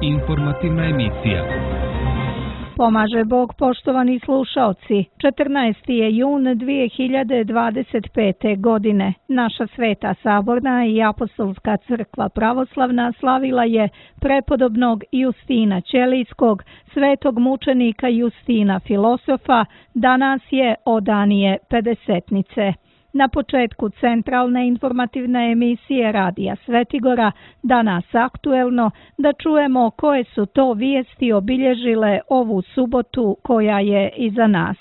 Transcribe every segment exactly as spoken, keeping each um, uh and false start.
Informativna emisija. Pomaže Bog, poštovani slušaoci. četrnaesti je jun dvije hiljade dvadeset pete. godine. Naša Sveta Saborna i Apostolska crkva pravoslavna slavila je prepodobnog Justina Ćelijskog, svetog mučenika Justina filosofa, danas je odanije pedesetnice. Na početku centralne informativne emisije Radija Svetigora, danas aktuelno, da čujemo koje su to vijesti obilježile ovu subotu koja je iza nas.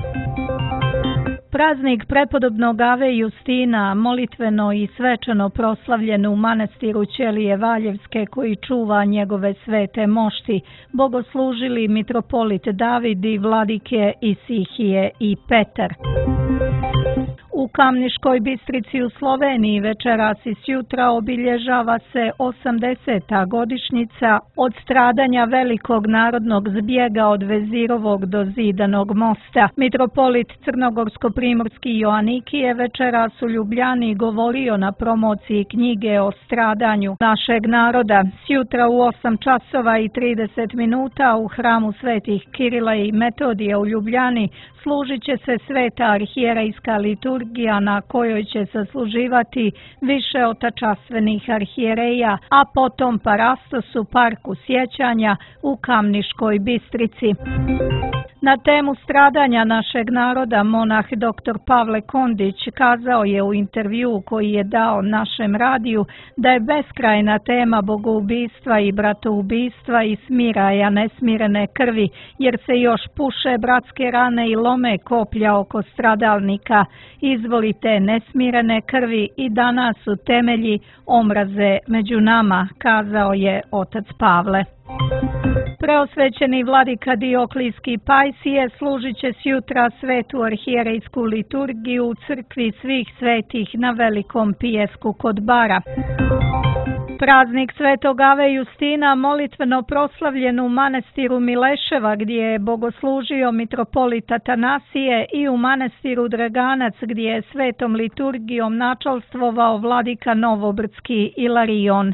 Praznik prepodobnog Ave Justina, molitveno i svečano proslavljen u manastiru Ćelije Valjevske koji čuva njegove svete mošti, bogoslužili mitropolit David i vladike Isihije i Petar. U Kamniškoj Bistrici u Sloveniji večeras i sjutra obilježava se osamdeseta godišnjica od stradanja velikog narodnog zbjega od Vezirovog do Zidanog mosta. Mitropolit Crnogorsko-primorski Joaniki je večeras u Ljubljani govorio na promociji knjige o stradanju našeg naroda. Sjutra u osam časova i trideset minuta u hramu svetih Kirila i Metodija u Ljubljani služit će se sveta arhijerejska liturgija na kojoj će sasluživati više otačastvenih arhijereja, a potom parastos u parku sjećanja u Kamniškoj Bistrici. Na temu stradanja našeg naroda monah doktor Pavle Kondić kazao je u intervjuu koji je dao našem radiju da je beskrajna tema bogoubistva i bratoubistva i smiraja nesmirene krvi, jer se još puše bratske rane i lome koplja oko stradalnika. Izvolite nesmirene krvi i danas su temelji omraze među nama, kazao je otac Pavle. Preosvećeni vladika Dioklijski Pajsije služit će sjutra svetu arhijerejsku liturgiju u crkvi svih svetih na Velikom Pijesku kod Bara. Praznik svetog Ave Justina molitveno proslavljen u manastiru Mileševa gdje je bogoslužio mitropolit Atanasije i u manastiru Draganac gdje je svetom liturgijom načalstvovao vladika Novobrdski Ilarion.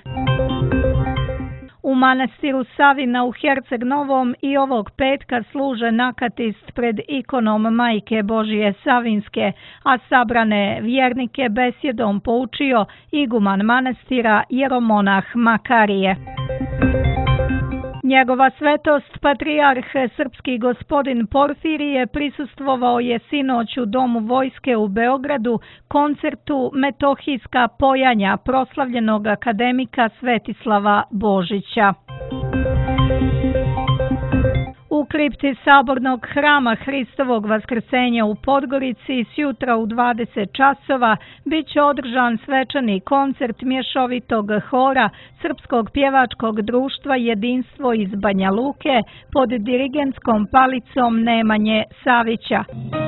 U manastiru Savina u Herceg Novom i ovog petka služe nakatist pred ikonom Majke Božije Savinske, a sabrane vjernike besjedom poučio iguman manastira jeromonah Makarije. Njegova svetost, patrijarh srpski gospodin Porfirije, prisustvovao je sinoć u Domu vojske u Beogradu koncertu Metohijska pojanja proslavljenog akademika Svetislava Božića. U kripti Sabornog hrama Hristovog vaskrsenja u Podgorici sjutra u dvadeset časova bit će održan svečani koncert mješovitog hora Srpskog pjevačkog društva Jedinstvo iz Banja Luke pod dirigentskom palicom Nemanje Savića.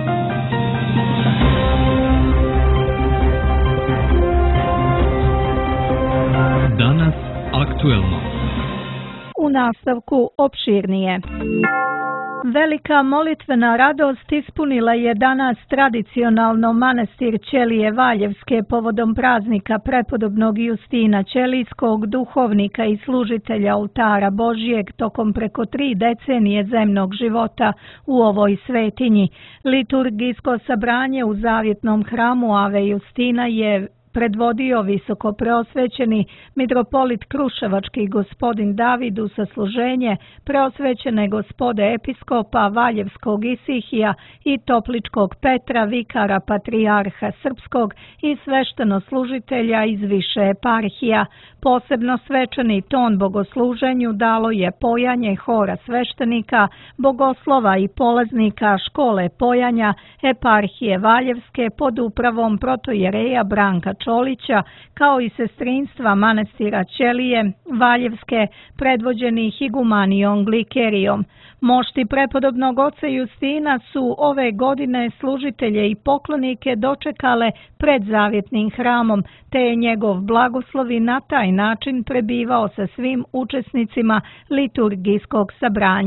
Danas aktuelno. U nastavku opširnije. Velika molitvena radost ispunila je danas tradicionalno manastir Ćelije Valjevske povodom praznika prepodobnog Justina Ćelijskog, duhovnika i služitelja oltara Božijeg tokom preko tri decenije zemnog života u ovoj svetinji. Liturgijsko sabranje u zavjetnom hramu Ave Justina je predvodio visoko preosvećeni mitropolit Kruševački gospodin David u sasluženje preosvećene gospode episkopa Valjevskog Isihija i Topličkog Petra, vikara patrijarha srpskog i sveštenoslужitelja iz više eparhija. Posebno svečani ton bogosluženju dalo je pojanje hora sveštenika, bogoslova i polaznika škole pojanja eparhije Valjevske pod upravom protojereja Branka Čolića, kao i sestrinstva manastira Ćelije Valjevske predvođenih igumanijom Glikerijom. Mošti prepodobnog oca Justina su ove godine služitelje i poklonike dočekale pred zavjetnim hramom, te je njegov blagoslov i na taj način prebivao sa svim učesnicima liturgijskog sabranja.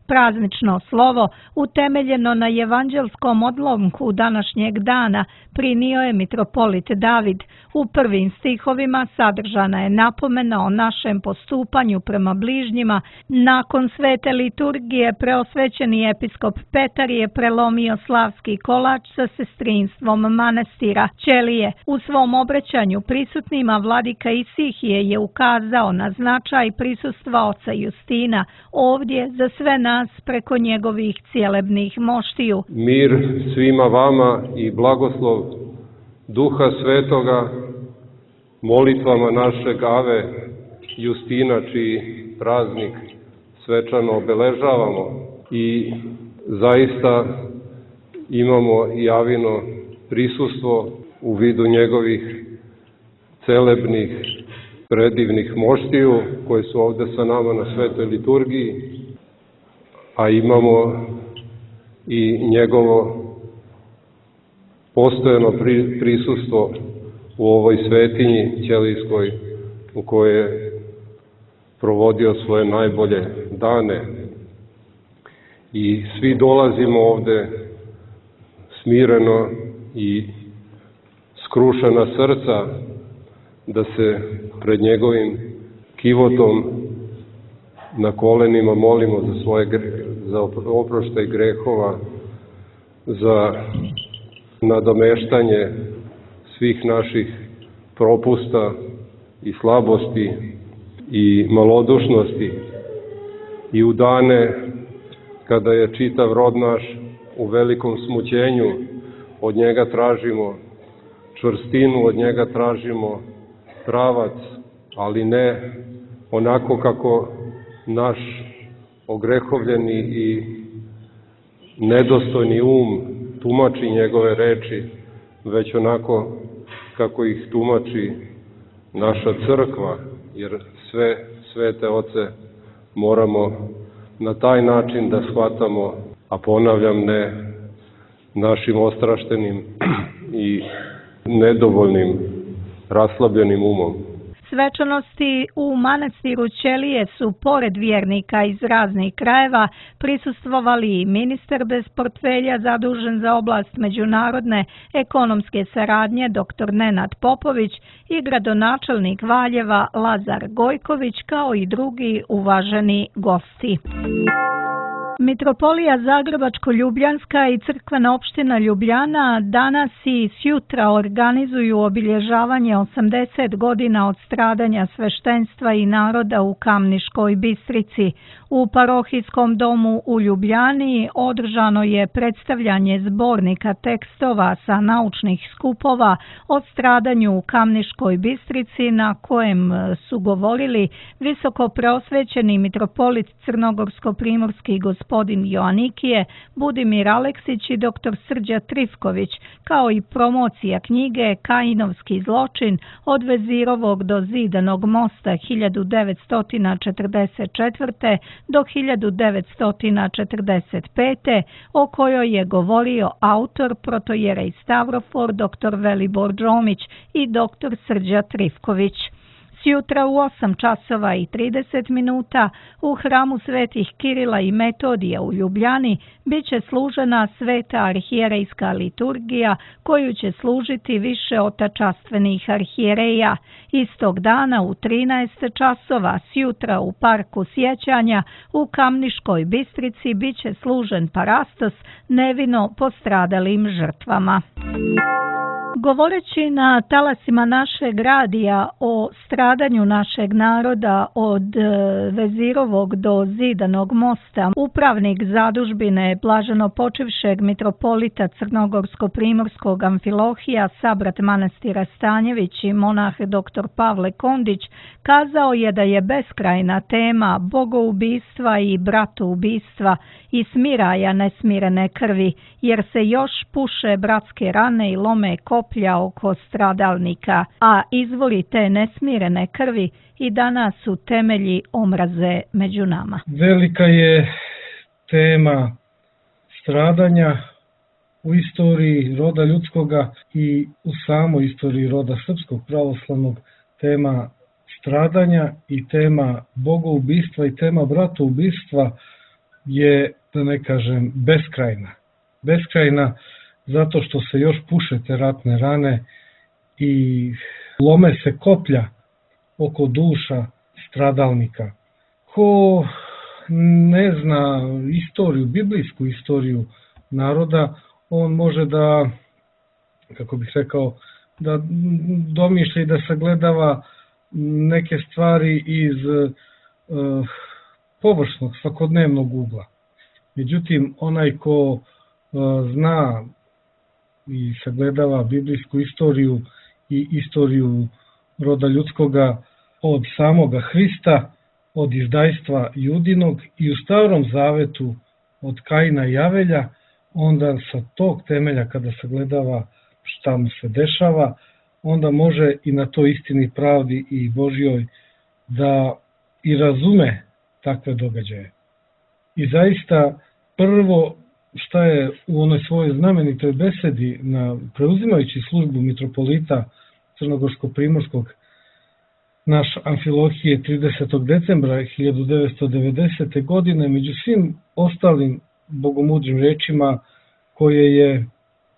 Praznično slovo, utemeljeno na evanđelskom odlomku današnjeg dana, prinio je mitropolit David. U prvim stihovima sadržana je napomena o našem postupanju prema bližnjima. Nakon svete liturgije preosvećeni episkop Petar je prelomio slavski kolač sa sestrinstvom manastira Ćelije. U svom obraćanju prisutnima vladika Isihije je ukazao na značaj prisustva oca Justina ovdje za sve nas preko njegovih cijelebnih moštiju. Mir svima vama i blagoslov Duha Svetoga molitvama našeg Ave Justina, čiji praznik svečano obeležavamo i zaista imamo i Avino prisustvo u vidu njegovih celebnih, predivnih moštiju koje su ovde sa nama na svetoj liturgiji, a imamo i njegovo postojano prisustvo u ovoj svetinji ćelijskoj u kojoj je provodio svoje najbolje dane. I svi dolazimo ovde smireno i skrušena srca da se pred njegovim kivotom na kolenima molimo za svoje za oproštaj grehova, za nadomeštanje svih naših propusta i slabosti i malodušnosti. I u dane kada je čitav rod naš u velikom smućenju, od njega tražimo čvrstinu, od njega tražimo pravac, ali ne onako kako naš ogrehovljeni i nedostojni um tumači njegove reči, već onako kako ih tumači naša crkva, jer sve svete oce moramo na taj način da shvatamo, a ponavljam, ne našim ostraštenim i nedovoljnim, raslabljenim umom. Svečanosti u manastiru Ćelije su, pored vjernika iz raznih krajeva, prisustvovali i ministar bez portfelja zadužen za oblast međunarodne ekonomske saradnje dr Nenad Popović i gradonačelnik Valjeva Lazar Gojković, kao i drugi uvaženi gosti. Mitropolija Zagrebačko-Ljubljanska i crkvena opština Ljubljana danas i sjutra organizuju obilježavanje osamdeset godina od stradanja sveštenstva i naroda u Kamniškoj Bistrici. U parohijskom domu u Ljubljani održano je predstavljanje zbornika tekstova sa naučnih skupova o stradanju u Kamniškoj Bistrici, na kojem su govorili visoko preosvećeni mitropolit crnogorsko-primorski gospodin Joanikije, Budimir Aleksić i dr Srđa Trifković, kao i promocija knjige Kajinovski zločin od Vezirovog do Zidanog mosta hiljadu devetsto četrdeset četvrte do hiljadu devetsto četrdeset pete o kojoj je govorio autor protojerej Stavrofor dr Velibor Đomić i dr Srđa Trifković. Sjutra u osam časova i trideset minuta u hramu svetih Kirila i Metodija u Ljubljani biće služena sveta arhijerejska liturgija koju će služiti više otačastvenih arhijereja. Istog dana u trinaest časova sjutra u parku sjećanja u Kamniškoj Bistrici biće služen parastos nevino postradalim žrtvama. Govoreći na talasima našeg radija o stradanju našeg naroda od Vezirovog do Zidanog mosta, upravnik zadužbine blaženopočivšeg mitropolita Crnogorsko-primorskog Amfilohija, sabrat manastira Stanjević i monah dr Pavle Kondić, kazao je da je beskrajna tema bogoubistva i bratoubistva i smiraja nesmirene krvi, jer se još puše bratske rane i lome koplja oko stradalnika, a izvori te nesmirene krvi i danas su temelji omraze među nama. Velika je tema stradanja u istoriji roda ljudskoga i u samoj istoriji roda srpskog pravoslavnog, tema stradanja i tema bogoubistva i tema bratoubistva je, da ne kažem, beskrajna. Beskrajna zato što se još puše te ratne rane i lome se koplja oko duša stradalnika. Ko ne zna istoriju, biblijsku istoriju naroda, on može da, kako bih rekao, da domišlja i da sagledava neke stvari iz uh, površnog, svakodnevnog ugla. Međutim, onaj ko uh, zna i sagledava biblijsku istoriju i istoriju roda ljudskoga od samoga Hrista, od izdajstva Judinog i u Starom Zavetu od Kaina i Avelja, onda sa tog temelja kada sagledava šta mu se dešava, onda može i na toj istini, pravdi i Božjoj da i razume takve događaje. I zaista prvo šta je u onoj svojoj znamenitoj besedi na preuzimajući službu mitropolita Crnogorsko-Primorskog naš Amfilohije tridesetog decembra hiljadu devetsto devedesete. godine, među svim ostalim bogomudrim rečima koje je e,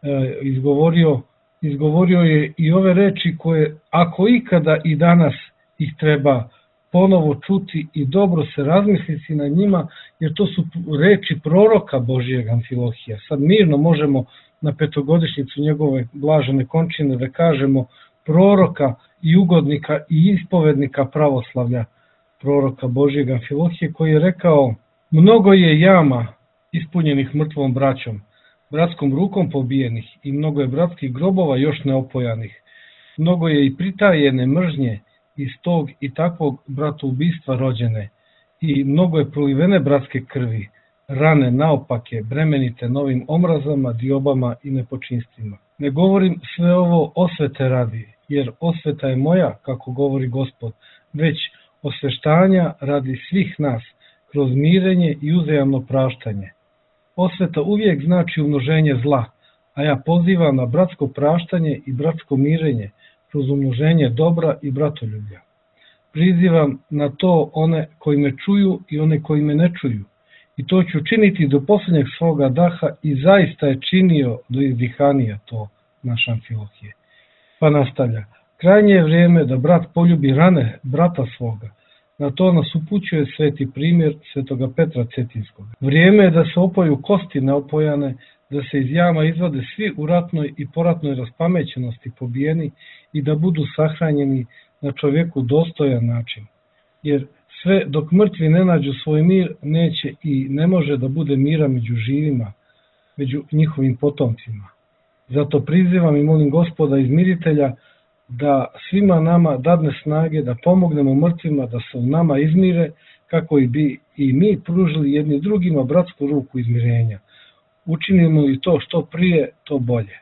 izgovorio, izgovorio je i ove reči koje, ako ikada i danas ih treba ponovo čuti i dobro se razmisliti na njima, jer to su reči proroka Božijeg Amfilohija. Sad mirno možemo na petogodišnjicu njegove blažene končine da kažemo proroka i ugodnika i ispovednika pravoslavlja, proroka Božijeg Amfilohije, koji je rekao: mnogo je jama ispunjenih mrtvom braćom, bratskom rukom pobijenih, i mnogo je bratskih grobova još neopojanih. Mnogo je i pritajene mržnje iz tog i takvog bratoubistva rođene, i mnogo je prolivene bratske krvi, rane naopake, bremenite novim omrazama, diobama i nepočinstvima. Ne govorim sve ovo osvete radi, jer osveta je moja, kako govori Gospod, već osveštanja radi svih nas, kroz mirenje i uzajamno praštanje. Osveta uvijek znači umnoženje zla, a ja pozivam na bratsko praštanje i bratsko mirenje, kroz umnoženje dobra i bratoljublja. Prizivam na to one koji me čuju i one koji me ne čuju, i to ću činiti do posljednjeg svoga daha, i zaista je činio do izdihanija to naš Amfilohije. Pa nastavlja: krajnje je vrijeme da brat poljubi rane brata svoga. Na to nas upućuje sveti primjer svetoga Petra Cetinskog. Vrijeme je da se opoju kosti neopojane, da se iz jama izvade svi u ratnoj i poratnoj raspamećenosti pobijeni i da budu sahranjeni na čovjeku dostojan način. Jer sve dok mrtvi ne nađu svoj mir, neće i ne može da bude mira među živima, među njihovim potomcima. Zato prizivam i molim Gospoda izmiritelja da svima nama dadne snage da pomognemo mrtvima da se u nama izmire, kako i bi i mi pružili jedni drugima bratsku ruku izmirenja. Učinimo li to što prije, to bolje.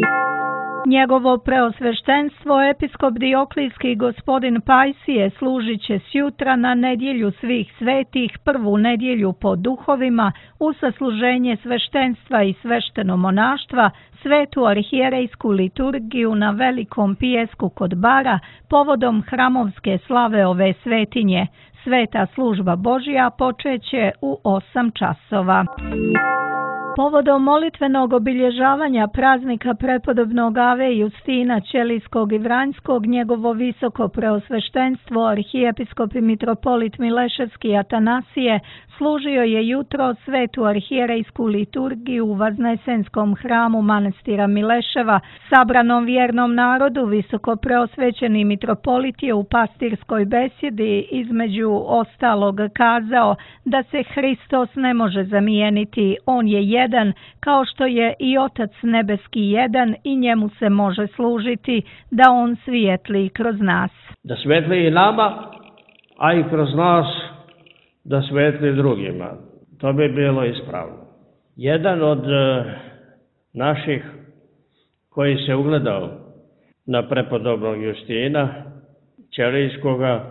Njegovo preosveštenstvo episkop Dioklijski gospodin Pajsije služit će sjutra na nedjelju svih svetih, prvu nedjelju po duhovima, u sasluženje sveštenstva i svešteno monaštva, svetu arhijerejsku liturgiju na velikom pijesku kod Bara, povodom hramovske slave ove svetinje. Sveta služba Božja počeće u osam časova. Povodom molitvenog obilježavanja praznika prepodobnog Ave Justina Ćelijskog i Vranjskog, njegovo visoko preosveštenstvo arhijepiskop i mitropolit Mileševski Atanasije služio je jutro svetu arhijerejsku liturgiju u Vaznesenskom hramu manastira Mileševa. Sabranom vjernom narodu visoko preosvećeni mitropolit je u pastirskoj besjedi između ostalog kazao da se Hristos ne može zamijeniti, on je jedan, kao što je i Otac nebeski jedan, i njemu se može služiti, da on svijetli kroz nas. Da svijetli i nama, a i kroz nas da svijetli drugima. To bi bilo ispravno. Jedan od e, naših koji se ugledao na prepodobnog Justina Ćelijskoga,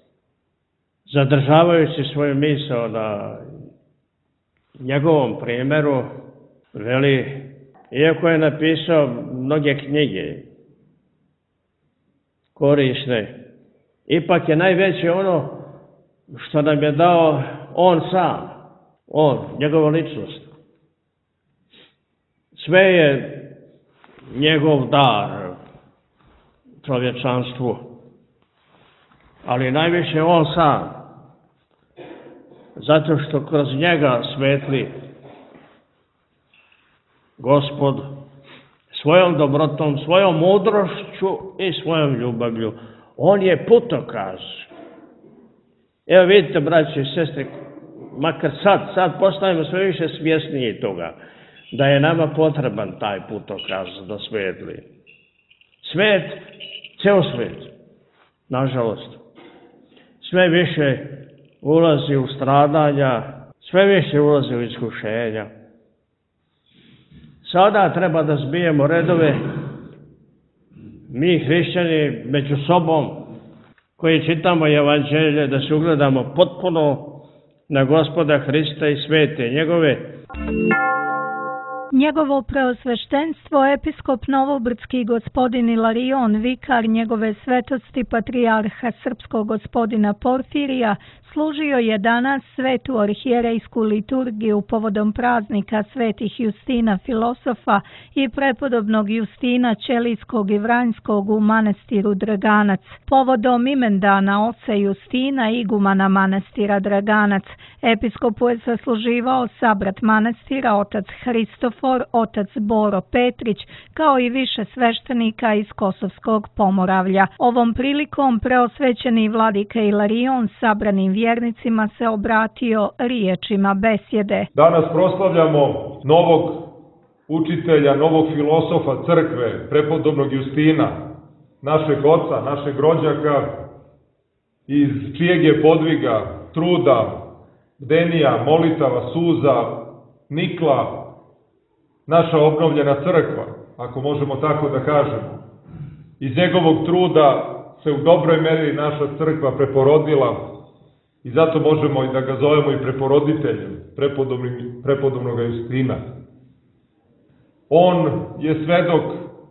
zadržavajući svoju misao na njegovom primjeru, veli, iako je napisao mnoge knjige korisne, ipak je najveće ono što nam je dao on sam. on, njegova ličnost. Sve je njegov dar čovječanstvu, ali najviše on sam, zato što kroz njega svetli Gospod svojom dobrotom, svojom mudrošću i svojom ljubavlju. On je putokaz. Evo vidite, braći i sestre, makar sad, sad postajemo sve više svjesniji toga, da je nama potreban taj putokaz da svetli. Svet, ceo svet, nažalost, sve više ulazi u stradanja, sve više ulazi u iskušenja. Sada treba da zbijemo redove, mi hrišćani među sobom, koji čitamo evanđelje, da se ugledamo potpuno na Gospoda Hrista i svete njegove. Njegovo preosveštenstvo, episkop Novobrdski gospodin Ilarion, vikar njegove svetosti patrijarha srpskog gospodina Porfirija, služio je danas svetu arhijerejsku liturgiju povodom praznika svetih Justina filosofa i prepodobnog Justina Ćelijskog i Vranjskog u manastiru Draganac. Povodom imendana oca Justina, igumana manastira Draganac, episkopu je sasluživao sabrat manastira otac Hristofor, otac Boro Petrić, kao i više sveštenika iz Kosovskog Pomoravlja. Ovom prilikom preosvećeni vladika Ilarion sabranim vjernicima se obratio riječima besjede. Danas proslavljamo novog učitelja, novog filosofa crkve, prepodobnog Justina, našeg oca, našeg rođaka, iz čijeg je podviga, truda, bdenija, molitava, suza, nikla naša obnovljena crkva, ako možemo tako da kažemo. Iz njegovog truda se u dobroj meri naša crkva preporodila i zato možemo i da ga zovemo i preporoditeljem prepodobnog Justina. On je svedok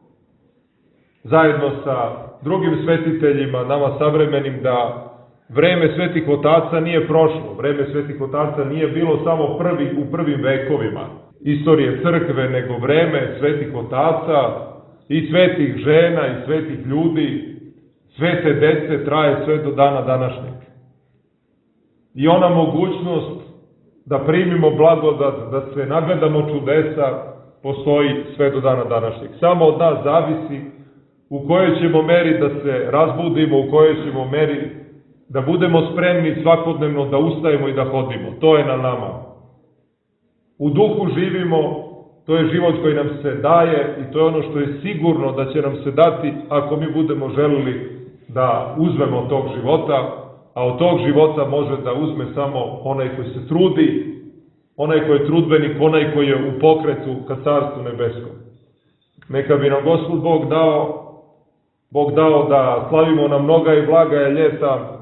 zajedno sa drugim svetiteljima, nama savremenim, da vreme svetih otaca nije prošlo. Vreme svetih otaca nije bilo samo prvi, u prvim vekovima istorije crkve, nego vreme svetih otaca i svetih žena i svetih ljudi, svete dece traje sve do dana današnjeg. I ona mogućnost da primimo blagodat, da se nagledamo čudesa, postoji sve do dana današnjeg. Samo od nas zavisi u kojoj ćemo meri da se razbudimo, u kojoj ćemo meri da budemo spremni svakodnevno da ustajemo i da hodimo. To je na nama. U duhu živimo, to je život koji nam se daje i to je ono što je sigurno da će nam se dati ako mi budemo želili da uzmemo tog života, a od tog života može da uzme samo onaj koji se trudi, onaj koji je trudbenik, onaj koji je u pokretu ka Carstvu nebeskom. Neka bi nam Gospod Bog dao, Bog dao da slavimo na mnoga i blaga je ljeta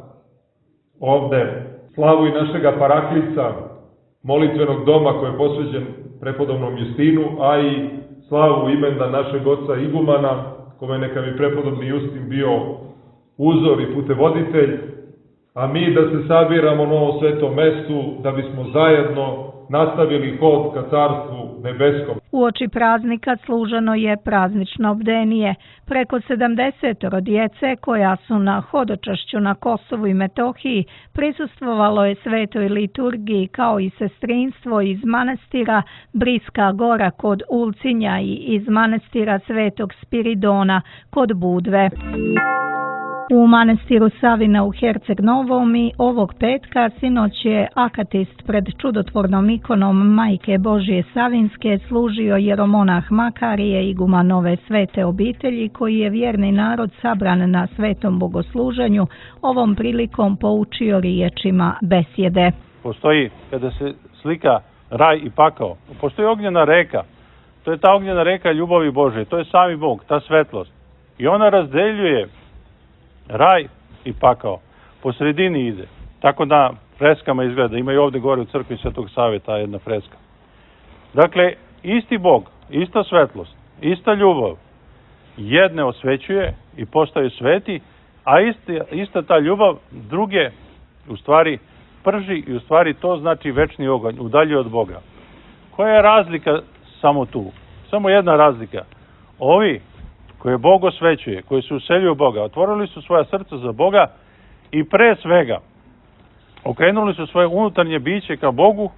ovde, slavu i našega Paraklica, molitvenog doma koji je posveđen prepodobnom Justinu, a i slavu imendan našeg oca Igumana, kome neka bi prepodobni Justin bio uzor i putevoditelj, a mi da se sabiramo na ovom svetom mestu, da bismo zajedno nastavili hod ka Carstvu nebeskom. Uoči praznika služeno je praznično bdenije. Preko sedamdesetoro djece koja su na hodočašću na Kosovu i Metohiji prisustvovalo je svetoj liturgiji, kao i sestrinstvo iz manastira Briska Gora kod Ulcinja i iz manastira Svetog Spiridona kod Budve. U manastiru Savina u Herceg Novom ovog petka sinoć je akatist pred čudotvornom ikonom Majke Božje Savinske služio jeromonah Makarije, iguman ove svete obitelji, koji je vjerni narod sabran na svetom bogosluženju ovom prilikom poučio riječima besjede. Postoji, kada se slika raj i pakao, postoji ognjena reka. To je ta ognjena reka ljubavi Božje, to je sami Bog, ta svetlost. I ona razdeljuje raj i pakao. Po sredini ide. Tako da freskama izgleda. Ima i ovde gore u crkvi Svetog Save ta jedna freska. Dakle, isti Bog, ista svetlost, ista ljubav, jedne osvećuje i postaju sveti, a ista, ista ta ljubav druge, u stvari, prži i u stvari to znači večni oganj, udaljuje od Boga. Koja je razlika samo tu? Samo jedna razlika. Ovi koje Bog osvećuje, koji se useljuju Boga, otvorili su svoja srca za Boga i pre svega okrenuli su svoje unutarnje biće ka Bogu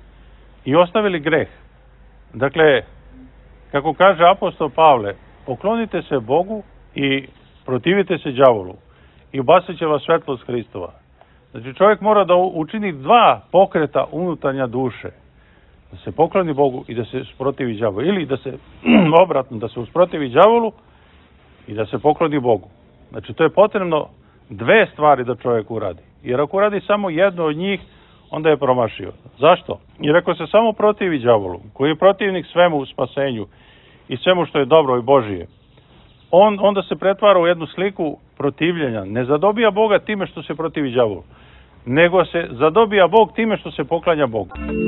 i ostavili greh. Dakle, kako kaže apostol Pavle, poklonite se Bogu i protivite se đavolu i ubasit će vas svetlost Hristova. Znači, čovjek mora da učini dva pokreta unutarnja duše. Da se pokloni Bogu i da se usprotivi đavolu. Ili da se, obratno, da se usprotivi đavolu i da se pokloni Bogu. Znači, to je potrebno dve stvari da čovjek uradi. Jer ako uradi samo jedno od njih, onda je promašio. Zašto? Jer ako se samo protivi đavolu, koji je protivnik svemu u spasenju i svemu što je dobro i Božije, on onda se pretvara u jednu sliku protivljenja. Ne zadobija Boga time što se protivi đavolu, nego se zadobija Bog time što se poklanja Bogu.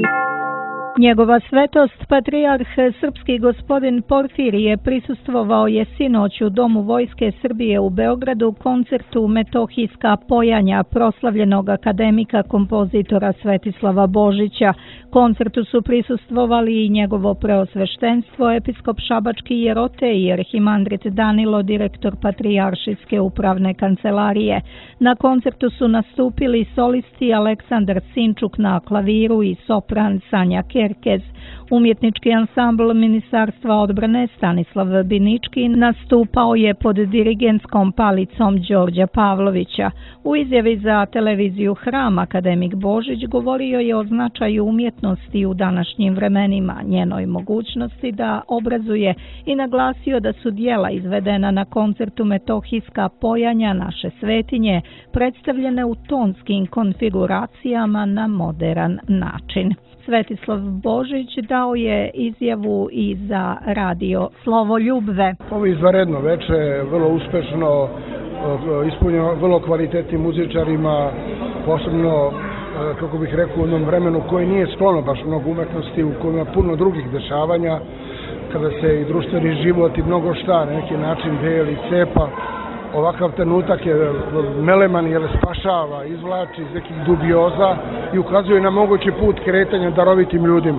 Njegova svetost, patrijarh srpski gospodin Porfirije, prisustvovao je sinoć u Domu Vojske Srbije u Beogradu koncertu Metohijska pojanja proslavljenog akademika kompozitora Svetislava Božića. Koncertu su prisustvovali i njegovo preosveštenstvo, episkop Šabački Jerote i arhimandrit Danilo, direktor Patrijaršijske upravne kancelarije. Na koncertu su nastupili solisti Aleksandar Sinčuk na klaviru i sopran Sanja Kerkez. Umjetnički ansambl Ministarstva odbrane Stanislav Binički nastupao je pod dirigentskom palicom Đorđa Pavlovića. U izjavi za televiziju Hram akademik Božić govorio je o značaju umjetnosti u današnjim vremenima, njenoj mogućnosti da obrazuje i naglasio da su dijela izvedena na koncertu Metohijska pojanja naše svetinje predstavljene u tonskim konfiguracijama na moderan način. Svetislav Božić dao je izjavu i za radio Slovoljubve. Ovo izvanredno veče, vrlo uspešno, ispunjeno vrlo kvalitetnim muzičarima, posebno, kako bih rekao, u onom vremenu koji nije sklono baš mnogo umetnosti, u kojem ima puno drugih dešavanja, kada se i društveni život i mnogo šta na neki način deli, cepa. Ovakav trenutak je meleman jer spašava, izvlači iz nekih dubioza i ukazuje na mogući put kretanja darovitim ljudima.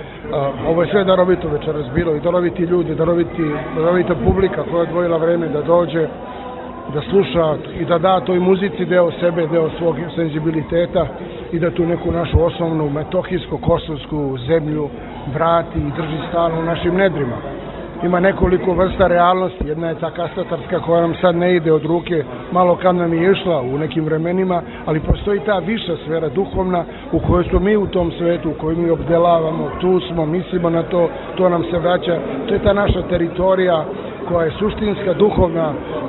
Ovo je sve darovito večeras bilo i daroviti ljudi, daroviti, darovita publika koja je odvojila vreme da dođe, da sluša i da da toj muzici deo sebe, deo svog senzibiliteta i da tu neku našu osnovnu metohijsko-kosovsku zemlju vrati i drži stalno u našim nedrima. Ima nekoliko vrsta realnosti, jedna je ta kastatarska koja nam sad ne ide od ruke, malo kad nam je išla u nekim vremenima, ali postoji ta viša sfera duhovna u kojoj smo mi u tom svetu, u kojoj mi obdelavamo, tu smo, mislimo na to, to nam se vraća, to je ta naša teritorija koja je suštinska, duhovna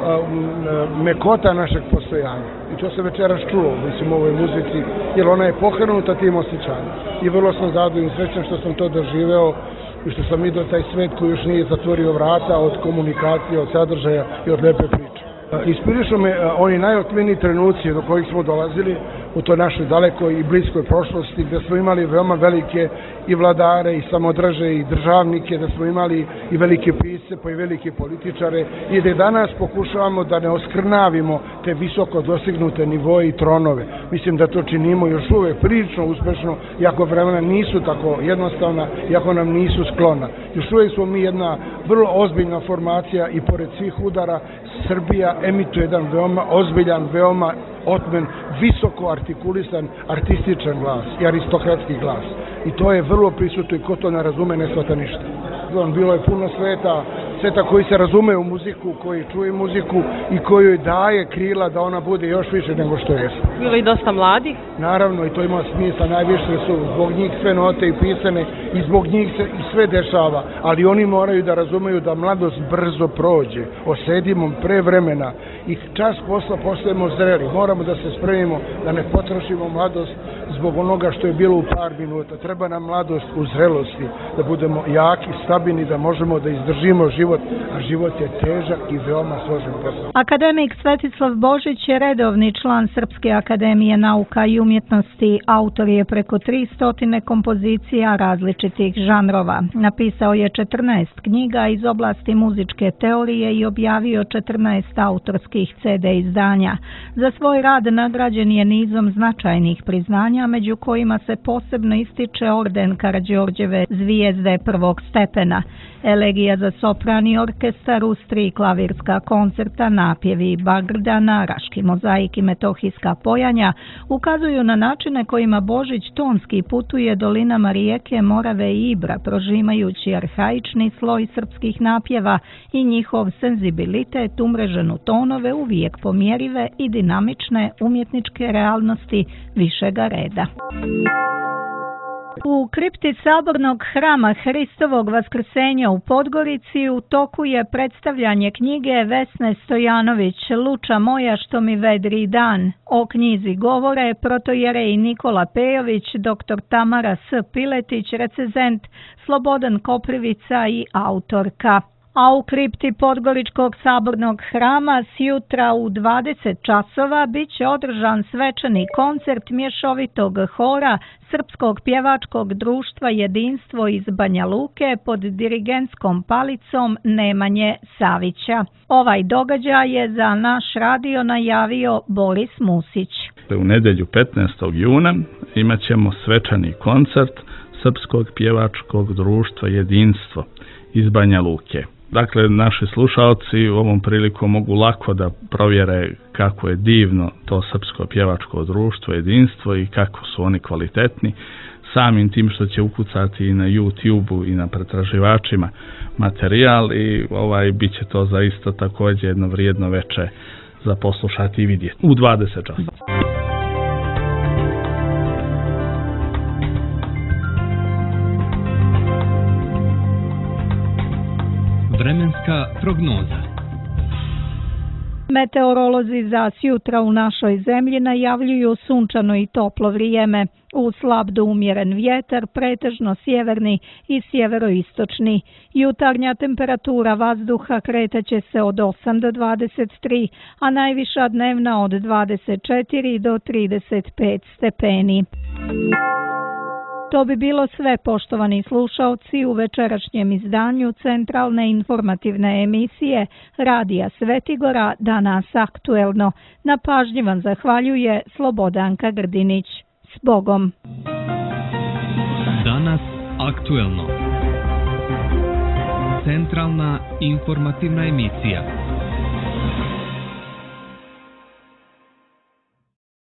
mekota našeg postojanja. I to se večeras čuo, mislim, u ovoj muzici, jer ona je pohranuta tim osjećanjem. I vrlo sam zadovoljan i srećan što sam to doživeo i što sam vidio taj svet koji još nije zatvorio vrata od komunikacije, od sadržaja i od lepe priče. Inspirišu me oni najotmeniji trenuci do kojih smo dolazili u toj našoj dalekoj i bliskoj prošlosti, gde smo imali veoma velike i vladare i samodraže i državnike, da smo imali i velike pisce pa i velike političare i da danas pokušavamo da ne oskrnavimo te visoko dostignute nivoje i tronove. Mislim da to činimo još uvek prilično uspešno, iako vremena nisu tako jednostavna, iako nam nisu sklona. Još uvek smo mi jedna vrlo ozbiljna formacija i pored svih udara Srbija emituje jedan veoma ozbiljan, veoma otmen, visoko artikulisan, artističan glas i aristokratski glas. I to je vrlo prisutno i ko to ne razume, ne shvata ništa. Bilo je puno sveta, sveta koji se razume u muziku, koji čuje muziku i koji joj daje krila da ona bude još više nego što jeste. Bilo i dosta mladih? Naravno, i to ima smisla, najviše su zbog njih sve note i pisane i zbog njih se i sve dešava, ali oni moraju da razumeju da mladost brzo prođe, osedimo pre vremena i čas posla postajemo zreli, moramo da se spremimo da ne potrošimo mladost zbog onoga što je bilo u par minuta. Treba nam mladost u zrelosti, da budemo jaki, stabilni, da možemo da izdržimo život, a život je težak i veoma složen posao. Akademik Svetislav Božić je redovni član Srpske Akademije nauka i umjetnosti, autor je preko tristo kompozicija različitih žanrova. Napisao je četrnaest knjiga iz oblasti muzičke teorije i objavio četrnaest autorskih ce de izdanja. Za svoj rad nagrađen je nizom značajnih priznanja, među kojima se posebno ističe orden Karađorđeve zvijezde prvog stepena. Elegija za sopran i orkestar uz tri klavirska koncerta, napjevi Bagrdana, Raški mozaik i metohijska pojanja ukazuju na načine kojima Božić tonski putuje dolinama rijeke Morave i Ibra, prožimajući arhaični sloj srpskih napjeva i njihov senzibilitet umrežen u tonove uvijek pomjerive i dinamične umjetničke realnosti višega reda. U kripti Sabornog hrama Hristovog vaskrsenja u Podgorici u toku je predstavljanje knjige Vesne Stojanović Luča moja što mi vedri dan. O knjizi govore protojerej Nikola Pejović, doktor Tamara S. Piletić, recenzent, Slobodan Koprivica i autorka. A u kripti Podgoričkog sabornog hrama sjutra u dvadeset časova bit će održan svečani koncert mješovitog hora Srpskog pjevačkog društva Jedinstvo iz Banja Luke pod dirigentskom palicom Nemanje Savića. Ovaj događaj je za naš radio najavio Boris Musić. U nedjelju petnaestog juna imat ćemo svečani koncert Srpskog pjevačkog društva Jedinstvo iz Banja Luke. Dakle, naši slušalci u ovom priliku mogu lako da provjere kako je divno to Srpsko pjevačko društvo, Jedinstvo i kako su oni kvalitetni, samim tim što će ukucati i na YouTube-u i na pretraživačima materijal i ovaj bit će to zaista također jedno vrijedno veče za poslušati i vidjeti u dvadeset časova. Vremenska prognoza. Meteorolozi za sjutra u našoj zemlji najavljuju sunčano i toplo vrijeme, uz slab do umjeren vjetar, pretežno sjeverni i sjeveroistočni. Jutarnja temperatura vazduha kretaće se od osam do dvadeset tri, a najviša dnevna od dvadeset četiri do trideset pet stepeni. To bi bilo sve, poštovani slušalci, u večerašnjem izdanju centralne informativne emisije Radija Svetigora Danas aktuelno. Na pažnji vam zahvaljuje Slobodanka Grdinić. S Bogom! Danas aktuelno. Centralna informativna emisija.